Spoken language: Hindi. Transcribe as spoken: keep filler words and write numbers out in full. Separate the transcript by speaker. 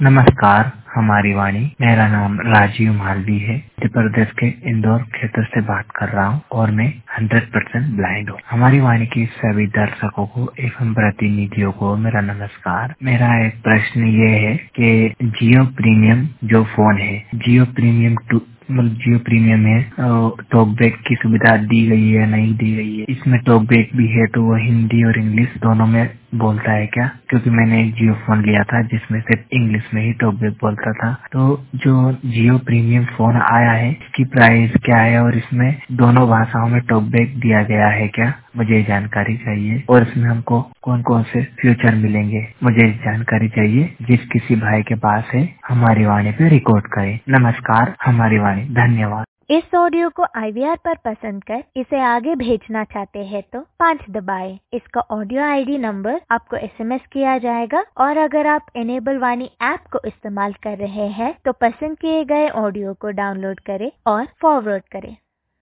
Speaker 1: नमस्कार, हमारी वाणी। मेरा नाम राजीव मालवी है। मध्य प्रदेश के इंदौर क्षेत्र से बात कर रहा हूँ और मैं हंड्रेड परसेंट ब्लाइंड हूँ। हमारी वाणी के सभी दर्शकों को एवं प्रतिनिधियों को मेरा नमस्कार। मेरा एक प्रश्न ये है कि जियो प्रीमियम जो फोन है, जियो प्रीमियम टू मतलब जियो प्रीमियम है, टॉकबैक की सुविधा दी गई है नहीं दी गई है? इसमें टॉकबैक भी है तो वो हिंदी और इंग्लिश दोनों में बोलता है क्या? क्योंकि मैंने एक जियो फोन लिया था जिसमें सिर्फ इंग्लिश में ही टॉकबैक बोलता था। तो जो जियो प्रीमियम फोन आया है इसकी प्राइस क्या है और इसमें दोनों भाषाओं में टॉकबैक दिया गया है क्या? मुझे जानकारी चाहिए। और इसमें हमको कौन कौन से फीचर मिलेंगे, मुझे जानकारी चाहिए। जिस किसी भाई के पास है हमारी वाणी पे रिकॉर्ड करें। नमस्कार, हमारी वाणी। धन्यवाद।
Speaker 2: इस ऑडियो को आई वी आर पर पसंद कर इसे आगे भेजना चाहते हैं तो पाँच दबाएं। इसका ऑडियो आई डी नंबर आपको एस एम एस किया जाएगा और अगर आप इनेबल वाणी ऐप को इस्तेमाल कर रहे हैं तो पसंद किए गए ऑडियो को डाउनलोड करें और फॉरवर्ड करें।